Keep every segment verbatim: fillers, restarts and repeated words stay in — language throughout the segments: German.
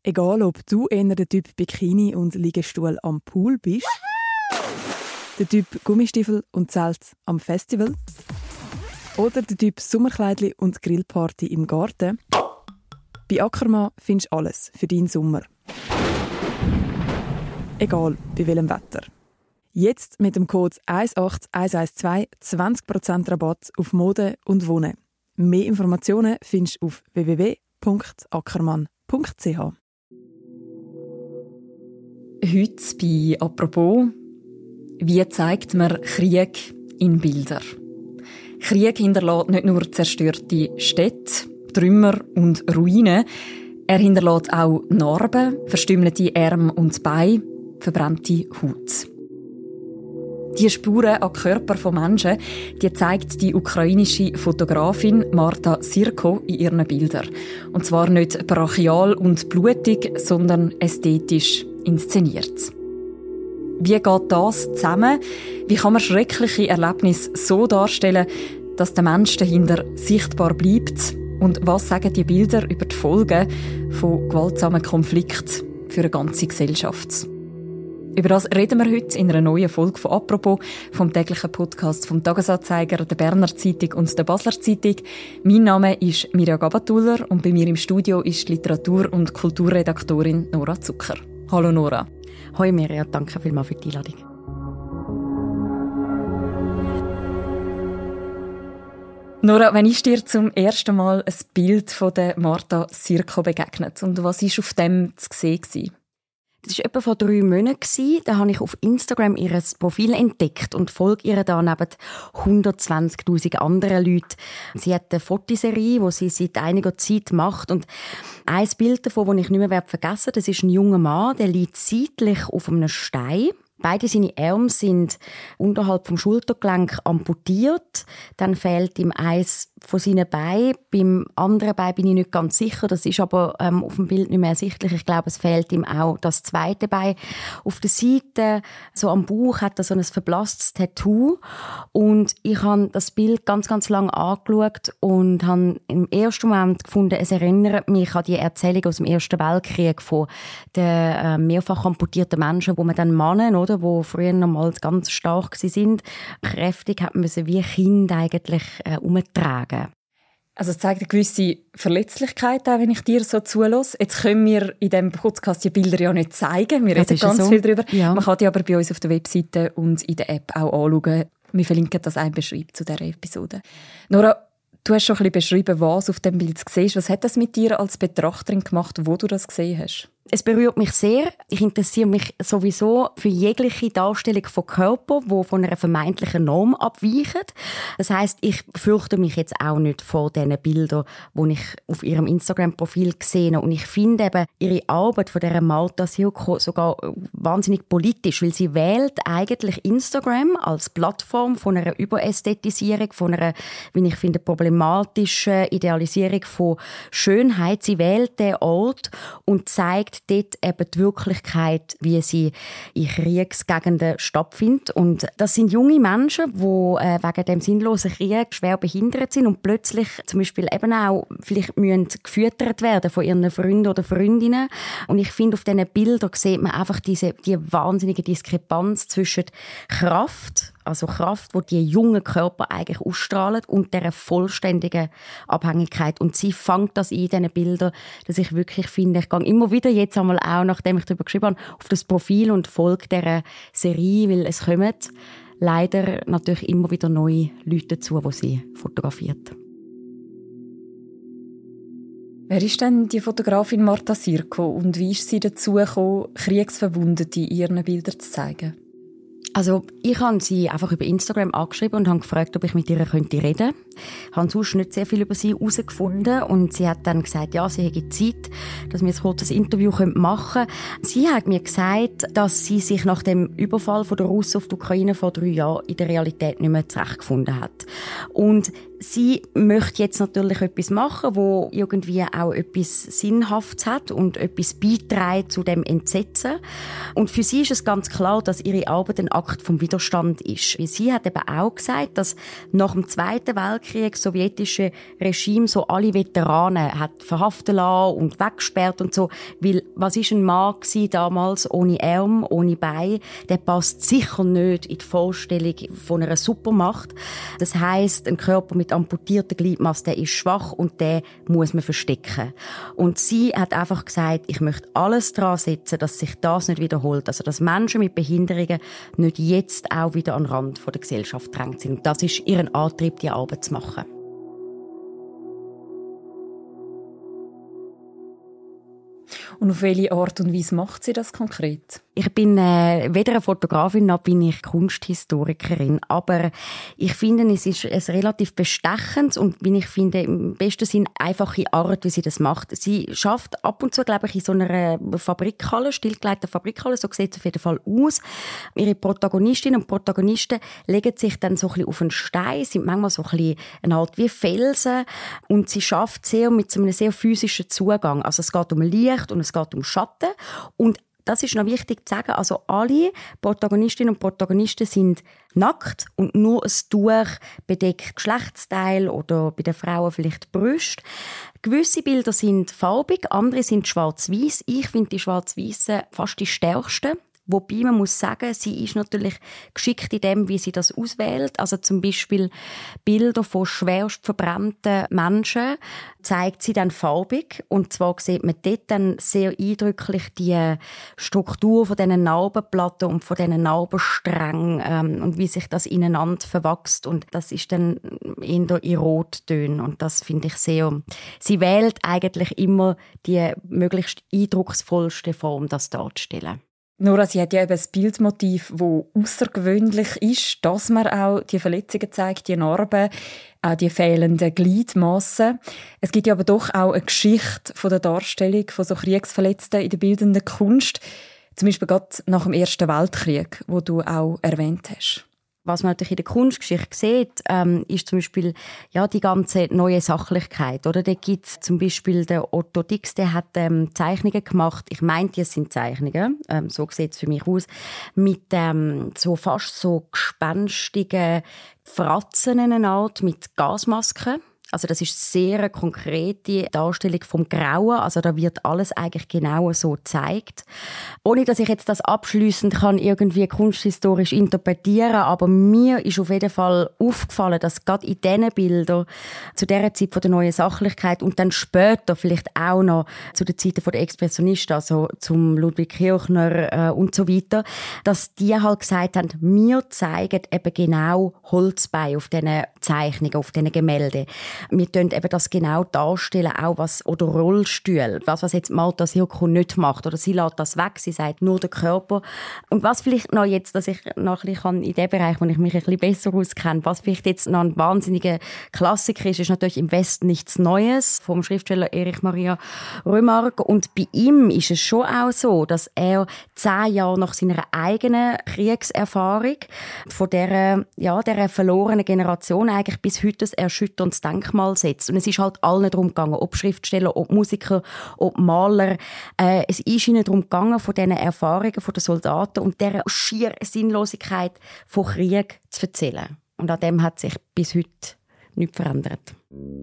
Egal, ob du eher der Typ Bikini und Liegestuhl am Pool bist, der Typ Gummistiefel und Zelt am Festival oder der Typ Sommerkleidli und Grillparty im Garten. Bei Ackermann findest du alles für deinen Sommer. Egal bei welchem Wetter. Jetzt mit dem Code eins acht eins eins zwei zwanzig Prozent Rabatt auf Mode und Wohnen. Mehr Informationen findest du auf w w w punkt ackermann punkt c h. Heute bei «Apropos», wie zeigt man Krieg in Bildern? Krieg hinterlässt nicht nur zerstörte Städte, Trümmer und Ruinen, er hinterlässt auch Narben, verstümmelte Arme und Beine, verbrannte Haut. Die Spuren an Körper von Menschen, die zeigt die ukrainische Fotografin Marta Sirko in ihren Bildern. Und zwar nicht brachial und blutig, sondern ästhetisch inszeniert. Wie geht das zusammen? Wie kann man schreckliche Erlebnisse so darstellen, dass der Mensch dahinter sichtbar bleibt? Und was sagen die Bilder über die Folgen von gewaltsamen Konflikten für eine ganze Gesellschaft? Über das reden wir heute in einer neuen Folge von «Apropos», vom täglichen Podcast vom «Tagesanzeiger», der «Berner Zeitung» und der «Basler Zeitung». Mein Name ist Mirja Gabatuller und bei mir im Studio ist die Literatur- und Kulturredaktorin Nora Zucker. Hallo Nora. Hoi Mirja, danke vielmals für die Einladung. Nora, wenn ist dir zum ersten Mal ein Bild von der Marta Sirko begegnet und was war auf dem zu sehen? Das war etwa vor drei Monaten. Da habe ich auf Instagram ihr Profil entdeckt und folge ihr da neben hundertzwanzigtausend anderen Leuten. Sie hat eine Fotoserie, die sie seit einiger Zeit macht. Und ein Bild davon, das ich nicht mehr vergessen werde, das ist ein junger Mann, der liegt seitlich auf einem Stein. Beide seine Arme sind unterhalb vom Schultergelenk amputiert. Dann fehlt ihm eins von seinen Beinen. Beim anderen Bein bin ich nicht ganz sicher. Das ist aber ähm, auf dem Bild nicht mehr ersichtlich. Ich glaube, es fehlt ihm auch das zweite Bein. Auf der Seite, so am Bauch, hat er so ein verblasstes Tattoo. Und ich habe das Bild ganz, ganz lange angeschaut und habe im ersten Moment gefunden, es erinnert mich an die Erzählung aus dem Ersten Weltkrieg von den äh, mehrfach amputierten Menschen, wo man dann Männer, oder, die früher noch mal ganz stark waren, kräftig hat man sie wie Kind eigentlich äh, umtragen. Also es zeigt eine gewisse Verletzlichkeit, auch wenn ich dir so zulasse. Jetzt können wir in diesem Podcast die Bilder ja nicht zeigen. Wir reden ganz so viel darüber. Ja. Man kann die aber bei uns auf der Webseite und in der App auch anschauen. Wir verlinken das auch beschreibt zu dieser Episode. Nora, du hast schon ein bisschen beschrieben, was auf dem Bild siehst. Was hat das mit dir als Betrachterin gemacht, wo du das gesehen hast? Es berührt mich sehr. Ich interessiere mich sowieso für jegliche Darstellung von Körpern, die von einer vermeintlichen Norm abweichen. Das heisst, ich fürchte mich jetzt auch nicht vor diesen Bildern, die ich auf ihrem Instagram-Profil sehe. Und ich finde eben ihre Arbeit von dieser Marta Sirko sogar wahnsinnig politisch, weil sie wählt eigentlich Instagram als Plattform von einer Überästhetisierung, von einer, wie ich finde, problematischen Idealisierung von Schönheit. Sie wählt den Ort und zeigt dort eben die Wirklichkeit, wie sie in Kriegsgegenden stattfindet. Und das sind junge Menschen, die äh, wegen dem sinnlosen Krieg schwer behindert sind und plötzlich zum Beispiel eben auch vielleicht müssen gefüttert werden von ihren Freunden oder Freundinnen. Und ich finde, auf diesen Bildern sieht man einfach diese, die wahnsinnige Diskrepanz zwischen Kraft, also Kraft, die die jungen Körper eigentlich ausstrahlen, und dieser vollständigen Abhängigkeit. Und sie fängt das in diesen Bildern, dass ich wirklich finde, ich gehe immer wieder jetzt einmal auch, nachdem ich darüber geschrieben habe, auf das Profil und folge dieser Serie, weil es kommen leider natürlich immer wieder neue Leute dazu, die sie fotografiert. Wer ist denn die Fotografin Marta Sirko und wie ist sie dazu gekommen, Kriegsverwundete in ihren Bildern zu zeigen? Also ich habe sie einfach über Instagram angeschrieben und habe gefragt, ob ich mit ihr könnte reden. Ich habe sonst nicht sehr viel über sie herausgefunden und sie hat dann gesagt, ja, sie hätte Zeit, dass wir ein kurzes Interview machen können. Sie hat mir gesagt, dass sie sich nach dem Überfall der Russen auf die Ukraine vor drei Jahren in der Realität nicht mehr zurechtgefunden hat. Und sie möchte jetzt natürlich etwas machen, wo irgendwie auch etwas Sinnhaftes hat und etwas beiträgt zu dem Entsetzen. Und für sie ist es ganz klar, dass ihre Arbeit einen Akt vom Widerstand ist. Sie hat eben auch gesagt, dass nach dem Zweiten Weltkrieg das sowjetische Regime so alle Veteranen hat verhaften lassen und weggesperrt und so, weil was ist ein Mann gewesen damals ohne Arm, ohne Bein, der passt sicher nicht in die Vorstellung von einer Supermacht. Das heisst, ein Körper mit amputierter Gliedmasse, der ist schwach und der muss man verstecken. Und sie hat einfach gesagt, ich möchte alles daran setzen, dass sich das nicht wiederholt. Also, dass Menschen mit Behinderungen nicht jetzt auch wieder an den Rand der Gesellschaft drängt sind. Und das ist ihr Antrieb, die Arbeit zu machen. Und auf welche Art und Weise macht sie das konkret? Ich bin äh, weder eine Fotografin noch bin ich Kunsthistorikerin, aber ich finde, es ist ein relativ bestechendes und, wie ich finde, im besten Sinn einfache Art, wie sie das macht. Sie schafft ab und zu, glaube ich, in so einer Fabrikhalle, stillgelegten Fabrikhalle, so sieht es auf jeden Fall aus. Ihre Protagonistinnen und Protagonisten legen sich dann so ein bisschen auf einen Stein, sind manchmal so ein bisschen eine Art wie Felsen und sie schafft sehr mit so einem sehr physischen Zugang. Also es geht um Licht und es geht um Schatten und das ist noch wichtig zu sagen, also alle Protagonistinnen und Protagonisten sind nackt und nur ein Tuch bedeckt Geschlechtsteil oder bei den Frauen vielleicht die Brüste. Gewisse Bilder sind farbig, andere sind schwarz-weiß. Ich finde die schwarz-weißen fast die stärksten. Wobei man muss sagen, sie ist natürlich geschickt in dem, wie sie das auswählt. Also zum Beispiel Bilder von schwerst verbrannten Menschen zeigt sie dann farbig. Und zwar sieht man dort dann sehr eindrücklich die Struktur von diesen Narbenplatten und von diesen Narbensträngen ähm, und wie sich das ineinander verwachst. Und das ist dann in Rottönen. Und das finde ich sehr... Sie wählt eigentlich immer die möglichst eindrucksvollste Form, das darzustellen. Nora, sie hat ja eben ein Bildmotiv, das außergewöhnlich ist, dass man auch die Verletzungen zeigt, die Narben, auch die fehlenden Gliedmassen. Es gibt ja aber doch auch eine Geschichte von der Darstellung von so Kriegsverletzten in der bildenden Kunst, zum Beispiel gerade nach dem Ersten Weltkrieg, wo du auch erwähnt hast. Was man natürlich in der Kunstgeschichte sieht, ähm, ist zum Beispiel ja, die ganze neue Sachlichkeit. Oder? Da gibt es zum Beispiel den Otto Dix, der hat ähm, Zeichnungen gemacht. Ich meine, das sind Zeichnungen, ähm, so sieht es für mich aus, mit ähm, so fast so gespenstigen Fratzen in einer Art, mit Gasmasken. Also das ist sehr eine konkrete Darstellung vom Grauen. Also da wird alles eigentlich genau so gezeigt. Ohne dass ich jetzt das abschliessend kann irgendwie kunsthistorisch interpretieren, aber mir ist auf jeden Fall aufgefallen, dass gerade in diesen Bildern zu dieser Zeit von der neuen Sachlichkeit und dann später vielleicht auch noch zu den Zeiten der Expressionisten, also zum Ludwig Kirchner äh, und so weiter, dass die halt gesagt haben, wir zeigen eben genau Holzbein auf diesen Zeichnungen, auf diesen Gemälden. Wir stellen eben das genau darstellen, auch was, oder Rollstühle, was, was jetzt Marta Sirko nicht macht, oder sie lässt das weg, sie sagt nur der Körper. Und was vielleicht noch jetzt, dass ich noch ein bisschen in dem Bereich, wo ich mich ein bisschen besser auskenne, was vielleicht jetzt noch ein wahnsinniger Klassiker ist, ist natürlich «Im Westen nichts Neues» vom Schriftsteller Erich Maria Remarque. Und bei ihm ist es schon auch so, dass er zehn Jahre nach seiner eigenen Kriegserfahrung von dieser, ja, dieser verlorenen Generation eigentlich bis heute ein erschütterndes Denkmal setzt. Und es ist halt allen darum gegangen, ob Schriftsteller, ob Musiker, ob Maler. Äh, es ist ihnen darum gegangen, von diesen Erfahrungen der Soldaten und dieser schier Sinnlosigkeit von Krieg zu erzählen. Und an dem hat sich bis heute nichts verändert.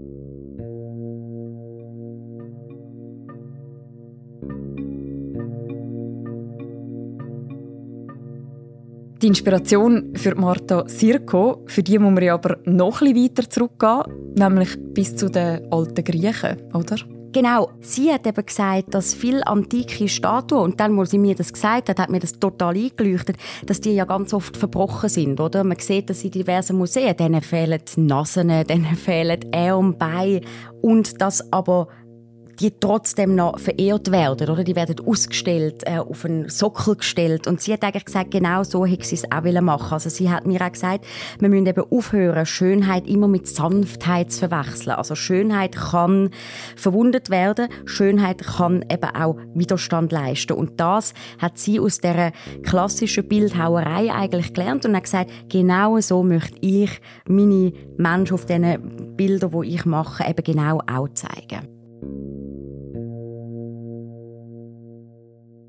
Die Inspiration für Marta Sirko, für die muss man ja aber noch ein bisschen weiter zurückgehen, nämlich bis zu den alten Griechen, oder? Genau, sie hat eben gesagt, dass viele antike Statuen, und dann, als sie mir das gesagt hat, hat mir das total eingeleuchtet, dass die ja ganz oft verbrochen sind, oder? Man sieht das in diversen Museen, denen fehlen die Nasen, denen fehlen Arme, Beine, und das aber die trotzdem noch verehrt werden, oder? Die werden ausgestellt, äh, auf einen Sockel gestellt. Und sie hat eigentlich gesagt, genau so hätte sie es auch machen. Also sie hat mir auch gesagt, wir müssen eben aufhören, Schönheit immer mit Sanftheit zu verwechseln. Also Schönheit kann verwundet werden, Schönheit kann eben auch Widerstand leisten. Und das hat sie aus dieser klassischen Bildhauerei eigentlich gelernt und hat gesagt, genau so möchte ich meine Menschen auf diesen Bildern, die ich mache, eben genau auch zeigen.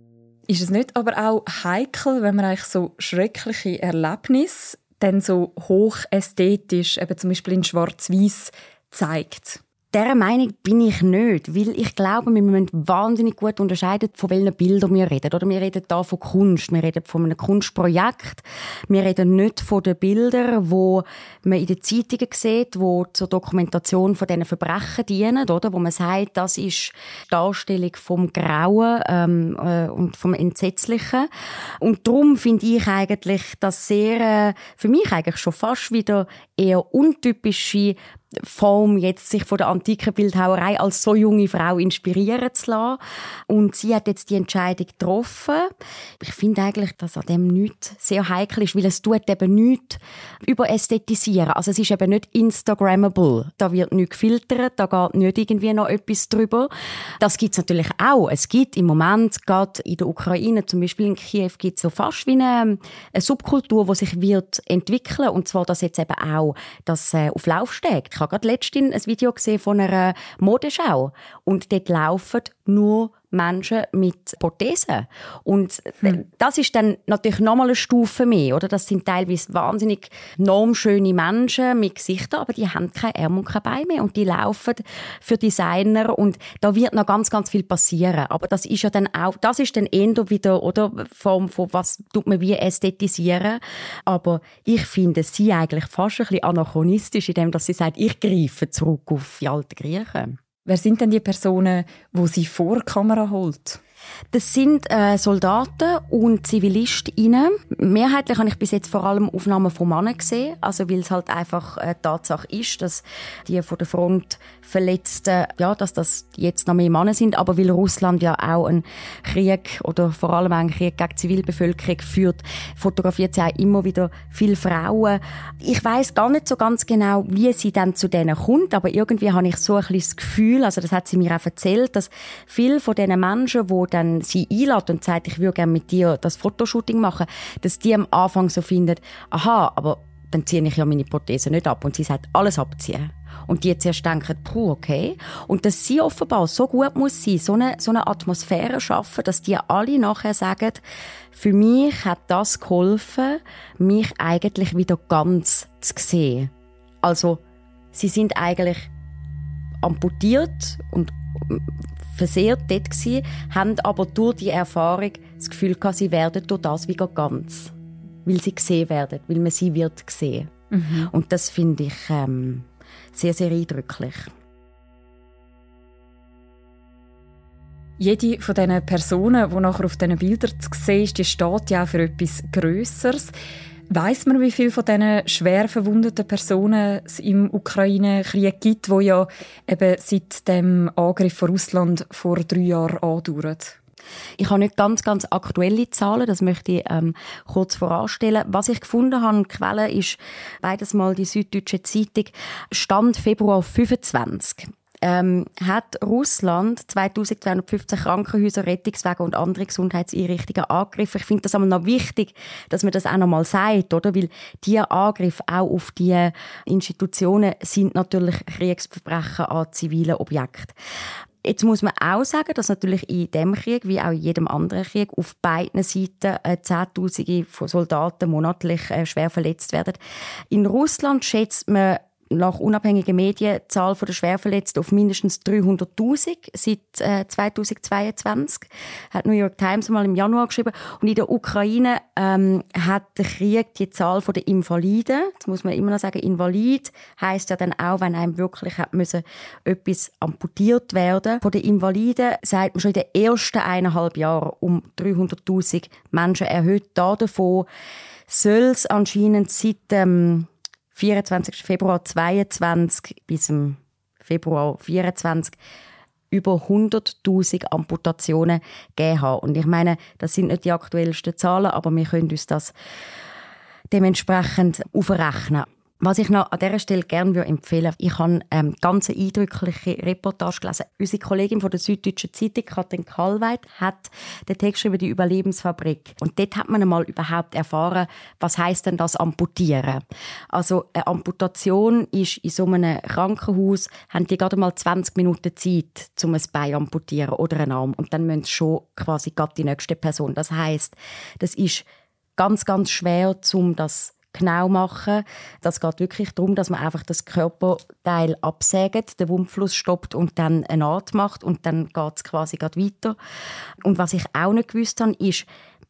Ist es nicht aber auch heikel, wenn man eigentlich so schreckliche Erlebnisse dann so hochästhetisch, eben zum Beispiel in Schwarz-Weiß, zeigt? Dieser Meinung bin ich nicht, weil ich glaube, wir müssen wahnsinnig gut unterscheiden, von welchen Bildern wir reden. Oder wir reden hier von Kunst, wir reden von einem Kunstprojekt. Wir reden nicht von den Bildern, die man in den Zeitungen sieht, die zur Dokumentation von diesen Verbrechen dienen, oder? Wo man sagt, das ist die Darstellung vom Grauen ähm, äh, und vom Entsetzlichen. Und darum finde ich eigentlich das sehr, äh, für mich eigentlich schon fast wieder eher untypische Form, jetzt sich von der antiken Bildhauerei als so junge Frau inspirieren zu lassen. Und sie hat jetzt die Entscheidung getroffen. Ich finde eigentlich, dass an dem nichts sehr heikel ist, weil es tut eben nichts überästhetisieren. Also es ist eben nicht Instagrammable. Da wird nichts gefiltert, da geht nicht irgendwie noch etwas drüber. Das gibt es natürlich auch. Es gibt im Moment, gerade in der Ukraine, zum Beispiel in Kiew, gibt es so fast wie eine, eine Subkultur, die sich wird entwickeln. Und zwar das jetzt eben auch, das äh, auf Laufsteg. Ich habe gerade letztens ein Video gesehen von einer Modeschau und dort laufen nur Menschen mit Prothesen. Und hm. das ist dann natürlich nochmal eine Stufe mehr, oder? Das sind teilweise wahnsinnig normschöne Menschen mit Gesichtern, aber die haben keine Arme und keine Beine mehr und die laufen für Designer und da wird noch ganz, ganz viel passieren. Aber das ist ja dann auch, das ist dann eher wieder, oder? Form von was tut man wie ästhetisieren. Aber ich finde sie eigentlich fast ein bisschen anachronistisch, indem dass sie sagt, ich greife zurück auf die alten Griechen. Wer sind denn die Personen, die sie vor die Kamera holt? Das sind äh, Soldaten und ZivilistInnen. Mehrheitlich habe ich bis jetzt vor allem Aufnahmen von Männern gesehen, also weil es halt einfach eine Tatsache ist, dass die von der Front Verletzten, ja, dass das jetzt noch mehr Männer sind, aber weil Russland ja auch einen Krieg oder vor allem einen Krieg gegen die Zivilbevölkerung führt, fotografiert sie auch immer wieder viele Frauen. Ich weiss gar nicht so ganz genau, wie sie dann zu denen kommt, aber irgendwie habe ich so ein bisschen das Gefühl, also das hat sie mir auch erzählt, dass viele von diesen Menschen, die dann sie einlädt und sagt, ich würde gerne mit dir das Fotoshooting machen, dass die am Anfang so finden, aha, aber dann ziehe ich ja meine Prothese nicht ab. Und sie sagt, alles abziehen. Und die zuerst denken, puh, okay. Und dass sie offenbar so gut muss sein, so eine, so eine Atmosphäre schaffen, dass die alle nachher sagen, für mich hat das geholfen, mich eigentlich wieder ganz zu sehen. Also, sie sind eigentlich amputiert und versehrt dort gewesen, haben aber durch die Erfahrung das Gefühl gehabt, sie werden durch das wieder ganz. Weil sie gesehen werden, weil man sie wird sehen. Mhm. Und das finde ich ähm, sehr, sehr eindrücklich. Jede von diesen Personen, die nachher auf diesen Bildern zu sehen ist, die steht ja auch für etwas Grösseres. Weiss man, wie viele von diesen schwer verwundeten Personen es im Ukraine-Krieg gibt, der ja eben seit dem Angriff von Russland vor drei Jahren andauert? Ich habe nicht ganz, ganz aktuelle Zahlen, das möchte ich ähm, kurz voranstellen. Was ich gefunden habe, Quelle ist beides mal die Süddeutsche Zeitung, Stand Februar fünfundzwanzig. Ähm, hat Russland zweitausendzweihundertfünfzehn Krankenhäuser, Rettungswagen und andere Gesundheitseinrichtungen angegriffen. Ich finde das aber noch wichtig, dass man das auch noch mal sagt, oder? Weil diese Angriffe auch auf diese Institutionen sind natürlich Kriegsverbrechen an zivilen Objekten. Jetzt muss man auch sagen, dass natürlich in diesem Krieg, wie auch in jedem anderen Krieg, auf beiden Seiten äh, Zehntausende von Soldaten monatlich äh, schwer verletzt werden. In Russland schätzt man nach unabhängigen Medien die Zahl der Schwerverletzten auf mindestens dreihunderttausend seit äh, zweitausendzweiundzwanzig. Hat New York Times mal im Januar geschrieben. Und in der Ukraine ähm, hat der Krieg die Zahl der Invaliden, das muss man immer noch sagen, Invalid heisst ja dann auch, wenn einem wirklich hat müssen, etwas amputiert werden. Von den Invaliden sagt man schon in den ersten eineinhalb Jahren um dreihunderttausend Menschen erhöht. Davon soll es anscheinend seit ähm, vierundzwanzigsten Februar zweitausendzweiundzwanzig bis zum Februar vierundzwanzig über hunderttausend Amputationen gegeben haben. Und ich meine, das sind nicht die aktuellsten Zahlen, aber wir können uns das dementsprechend aufrechnen. Was ich noch an dieser Stelle gerne empfehlen würde, ich habe ähm, ganz eindrückliche Reportage gelesen. Unsere Kollegin von der Süddeutschen Zeitung, Katrin Kallweit, hat den Text über die Überlebensfabrik. Und dort hat man einmal überhaupt erfahren, was heisst denn das Amputieren? Also eine Amputation ist in so einem Krankenhaus, haben die gerade mal zwanzig Minuten Zeit, um ein Bein amputieren oder einen Arm. Und dann müssen sie schon quasi gerade die nächste Person. Das heisst, das ist ganz, ganz schwer, um das genau machen. Das geht wirklich darum, dass man einfach das Körperteil absägt, den Wundfluss stoppt und dann eine Naht macht und dann geht es quasi gerade weiter. Und was ich auch nicht gewusst habe, ist,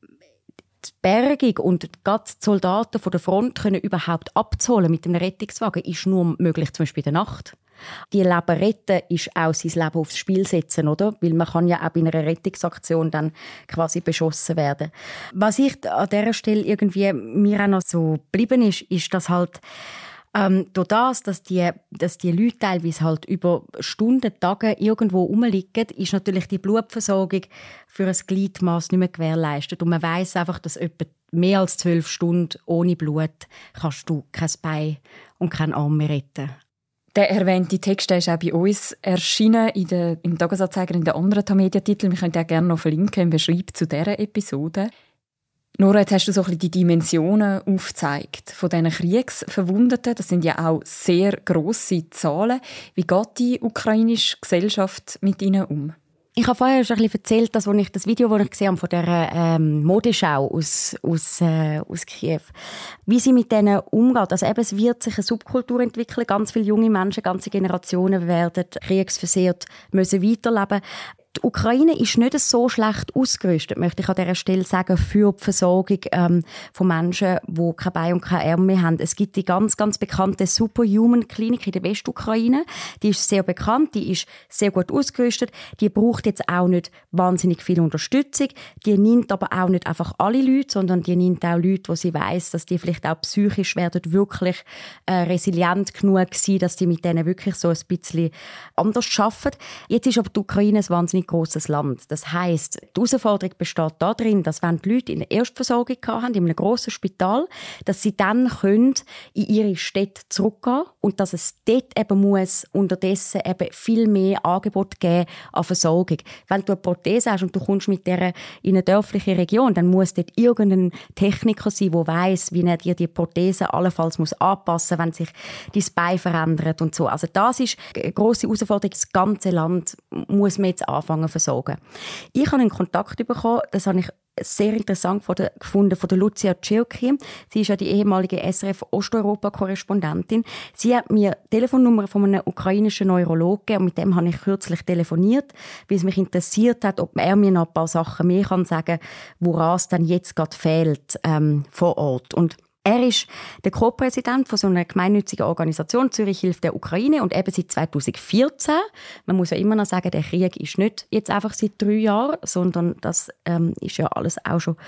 die Bergung und gerade die Soldaten von der Front können überhaupt abzuholen mit einem Rettungswagen ist nur möglich, zum Beispiel in der Nacht. Die Leben retten ist auch sein Leben aufs Spiel setzen, oder? Weil man kann ja auch bei einer Rettungsaktion dann quasi beschossen werden. Was ich an dieser Stelle irgendwie mir auch noch so geblieben ist, ist, dass halt ähm, durch das, dass die, dass die Leute teilweise halt über Stunden, Tage irgendwo rumliegen, ist natürlich die Blutversorgung für ein Gliedmaß nicht mehr gewährleistet. Und man weiss einfach, dass etwa mehr als zwölf Stunden ohne Blut kannst du kein Bein und keinen Arm mehr retten. Der erwähnte Text der ist auch bei uns erschienen in der, im Tagesanzeiger in den anderen Tamedia-Titeln. Wir können den auch gerne noch verlinken im Beschreibung zu dieser Episode. Nora, jetzt hast du so ein bisschen die Dimensionen aufgezeigt von diesen Kriegsverwundeten. Das sind ja auch sehr grosse Zahlen. Wie geht die ukrainische Gesellschaft mit ihnen um? Ich habe vorher schon ein bisschen erzählt, dass, als ich das Video, das ich gesehen habe, von der ähm, Modeschau aus, aus, äh, aus Kiew, wie sie mit denen umgeht. Also eben, es wird sich eine Subkultur entwickeln. Ganz viele junge Menschen, ganze Generationen werden kriegsversehrt müssen weiterleben. Die Ukraine ist nicht so schlecht ausgerüstet, möchte ich an dieser Stelle sagen, für die Versorgung ähm, von Menschen, die kein Bein und kein Arm mehr haben. Es gibt die ganz, ganz bekannte Superhuman Klinik in der Westukraine. Die ist sehr bekannt, die ist sehr gut ausgerüstet. Die braucht jetzt auch nicht wahnsinnig viel Unterstützung. Die nimmt aber auch nicht einfach alle Leute, sondern die nimmt auch Leute, wo sie weiss, dass die vielleicht auch psychisch werden wirklich äh, resilient genug sein, dass die mit denen wirklich so ein bisschen anders arbeiten. Jetzt ist aber die Ukraine ein wahnsinnig grosses Land. Das heisst, die Herausforderung besteht darin, dass wenn die Leute in der Erstversorgung haben, in einem grossen Spital, dass sie dann können in ihre Städte zurückgehen und dass es dort eben muss unterdessen eben viel mehr Angebot geben an Versorgung. Wenn du eine Prothese hast und du kommst mit der in eine dörfliche Region, dann muss dort irgendein Techniker sein, der weiss, wie er dir die Prothese allenfalls muss anpassen muss, wenn sich dein Bein verändert und so. Also das ist eine grosse Herausforderung. Das ganze Land muss man jetzt anfangen zu versorgen. Ich habe einen Kontakt bekommen, das habe ich sehr interessant gefunden, von der Lucia Ciocchi. Sie ist ja die ehemalige S R F-Osteuropa-Korrespondentin. Sie hat mir die Telefonnummer von einem ukrainischen Neurologen gegeben und mit dem habe ich kürzlich telefoniert, weil es mich interessiert hat, ob er mir noch ein paar Sachen mehr kann sagen, woran es dann jetzt gerade fehlt ähm, vor Ort. Und er ist der Co-Präsident von so einer gemeinnützigen Organisation Zürich hilft der Ukraine und eben seit zweitausendvierzehn. Man muss ja immer noch sagen, der Krieg ist nicht jetzt einfach seit drei Jahren, sondern das ähm, ist ja alles auch schon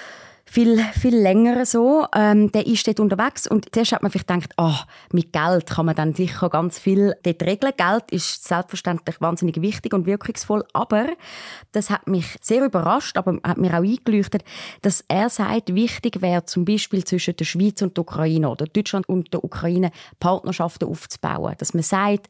viel, viel länger so. Ähm, der ist dort unterwegs und zuerst hat man vielleicht gedacht, oh, mit Geld kann man dann sicher ganz viel dort regeln. Geld ist selbstverständlich wahnsinnig wichtig und wirkungsvoll, aber das hat mich sehr überrascht, aber hat mir auch eingeleuchtet, dass er sagt, wichtig wäre zum Beispiel zwischen der Schweiz und der Ukraine oder Deutschland und der Ukraine Partnerschaften aufzubauen. Dass man sagt,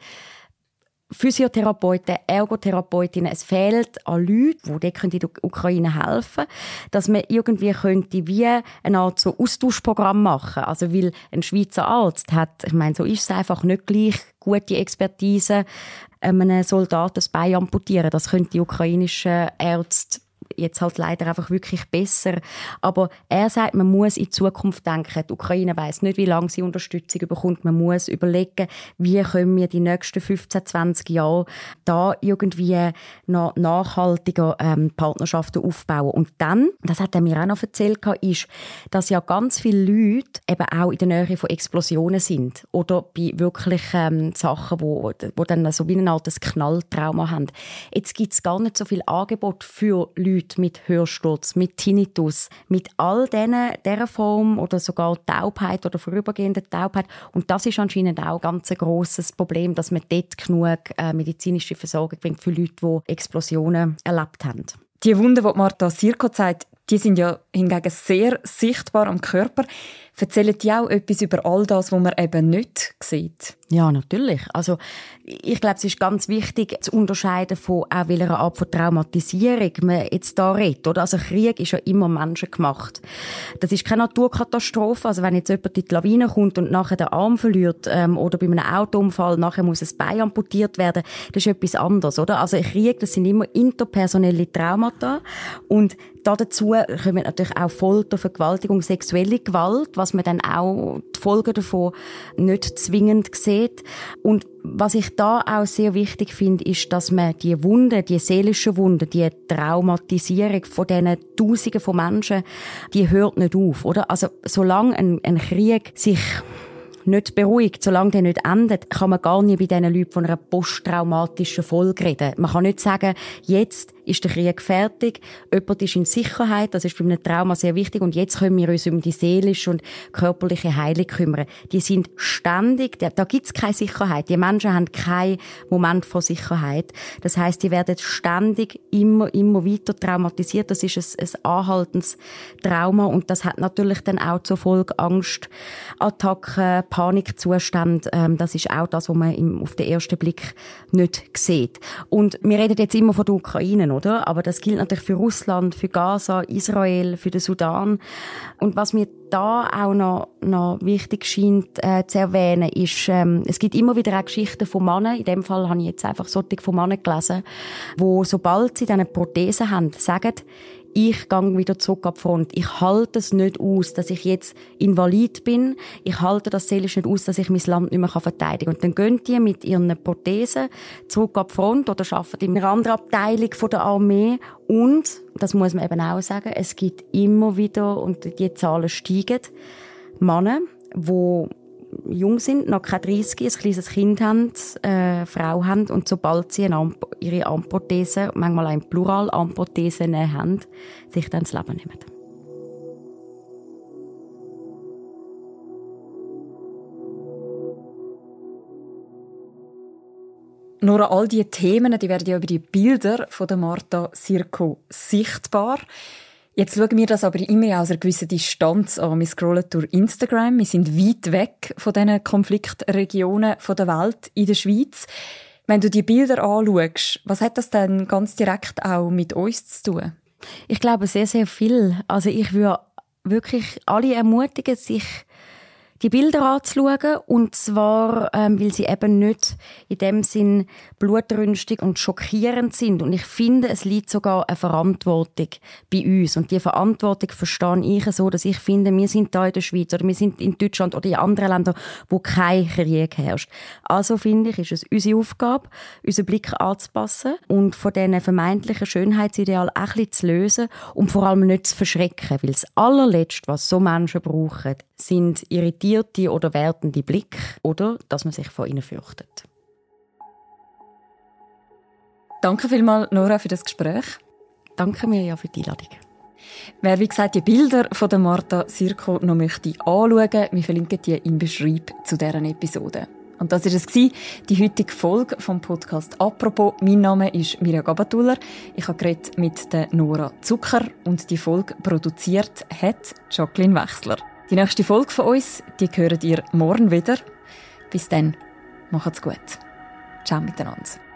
Physiotherapeuten, Ergotherapeutinnen, es fehlt an Leuten, die dort in der Ukraine helfen können, dass man irgendwie könnte wie eine Art so Austauschprogramm machen. Also, weil ein Schweizer Arzt hat, ich meine, so ist es einfach nicht gleich gute Expertise, einem Soldaten das Bein amputieren. Das könnte die ukrainischen Ärzte jetzt halt leider einfach wirklich besser. Aber er sagt, man muss in Zukunft denken. Die Ukraine weiss nicht, wie lange sie Unterstützung bekommt. Man muss überlegen, wie können wir die nächsten fünfzehn, zwanzig Jahre da irgendwie noch nachhaltiger ähm, Partnerschaften aufbauen. Und dann, das hat er mir auch noch erzählt, ist, dass ja ganz viele Leute eben auch in der Nähe von Explosionen sind oder bei wirklich ähm, Sachen, wo, wo dann so wie eine Art Knalltrauma haben. Jetzt gibt es gar nicht so viel Angebot für Leute mit Hörsturz, mit Tinnitus, mit all diesen, dieser Form oder sogar Taubheit oder vorübergehende Taubheit. Und das ist anscheinend auch ein ganz grosses Problem, dass man dort genug äh, medizinische Versorgung bringt für Leute, die Explosionen erlebt haben. Die Wunden, die Marta Sirko zeigt, die sind ja hingegen sehr sichtbar am Körper. Erzählen die auch etwas über all das, was man eben nicht sieht? Ja, natürlich. Also, ich glaube, es ist ganz wichtig zu unterscheiden von auch welcher Art von Traumatisierung man jetzt da redet, oder? Also, Krieg ist ja immer menschengemacht. Das ist keine Naturkatastrophe. Also, wenn jetzt jemand in die Lawine kommt und nachher den Arm verliert, ähm, oder bei einem Autounfall nachher muss ein Bein amputiert werden, das ist etwas anderes, oder? Also, Krieg, das sind immer interpersonelle Traumata. Und dazu kommen natürlich auch Folter, Vergewaltigung, sexuelle Gewalt, was man dann auch die Folgen davon nicht zwingend sieht. Und was ich da auch sehr wichtig finde, ist, dass man die Wunden, die seelischen Wunden, die Traumatisierung von diesen Tausenden von Menschen, die hört nicht auf, oder? Also, solange ein, ein Krieg sich nicht beruhigt, solange der nicht endet, kann man gar nicht bei diesen Leuten von einer posttraumatischen Folge reden. Man kann nicht sagen, jetzt ist der Krieg fertig, jemand ist in Sicherheit, das ist bei einem Trauma sehr wichtig, und jetzt können wir uns um die seelische und körperliche Heilung kümmern. Die sind ständig, da, da gibt es keine Sicherheit. Die Menschen haben keinen Moment von Sicherheit. Das heisst, die werden ständig immer, immer weiter traumatisiert. Das ist ein, ein anhaltendes Trauma, und das hat natürlich dann auch zur Folge Angst, Attacken, Panikzustände. Ähm, das ist auch das, was man im, auf den ersten Blick nicht sieht. Und wir reden jetzt immer von der Ukraine, oder? Aber das gilt natürlich für Russland, für Gaza, Israel, für den Sudan. Und was mir da auch noch, noch wichtig scheint äh, zu erwähnen, ist, ähm, es gibt immer wieder auch Geschichten von Männern, in dem Fall habe ich jetzt einfach solche von Männern gelesen, wo, sobald sie diese Prothese haben, sagen, ich gehe wieder zurück an die Front. Ich halte es nicht aus, dass ich jetzt invalid bin. Ich halte das seelisch nicht aus, dass ich mein Land nicht mehr verteidigen kann. Und dann gehen die mit ihren Prothesen zurück an die Front oder arbeiten in einer anderen Abteilung der Armee. Und, das muss man eben auch sagen, es gibt immer wieder, und die Zahlen steigen, Männer, die jung sind, noch keine dreißig, ein kleines Kind haben, äh, eine Frau haben, und sobald sie eine Arm- ihre Armprothese, manchmal auch im Plural Armprothesen haben, sich dann das Leben nehmen. Nur all diese Themen, die werden ja über die Bilder von der Marta Sirko sichtbar. Jetzt schauen wir das aber immer aus einer gewissen Distanz an. Wir scrollen durch Instagram. Wir sind weit weg von diesen Konfliktregionen der Welt in der Schweiz. Wenn du die Bilder anschaust, was hat das denn ganz direkt auch mit uns zu tun? Ich glaube sehr, sehr viel. Also ich würde wirklich alle ermutigen, sich die Bilder anzuschauen, und zwar, ähm, weil sie eben nicht in dem Sinn blutrünstig und schockierend sind. Und ich finde, es liegt sogar eine Verantwortung bei uns. Und die Verantwortung verstehe ich so, dass ich finde, wir sind da in der Schweiz oder wir sind in Deutschland oder in anderen Ländern, wo kein Krieg herrscht. Also finde ich, ist es unsere Aufgabe, unseren Blick anzupassen und von diesen vermeintlichen Schönheitsidealen auch ein bisschen zu lösen und vor allem nicht zu verschrecken. Weil das allerletzte, was so Menschen brauchen, sind irritierte oder wertende Blicke oder dass man sich vor ihnen fürchtet. Danke vielmals, Nora, für das Gespräch. Danke, Mirja, für die Einladung. Wer, wie gesagt, die Bilder von der Marta Sirko noch möchte anschauen, wir verlinken die im Beschreib zu deren Episode. Und das war es, die heutige Folge vom Podcast «Apropos». Mein Name ist Mirja Gabatuller. Ich habe geredet mit der Nora Zucker und die Folge produziert hat Jacqueline Wechsler. Die nächste Folge von uns, die hört ihr morgen wieder. Bis dann, macht's gut. Ciao miteinander.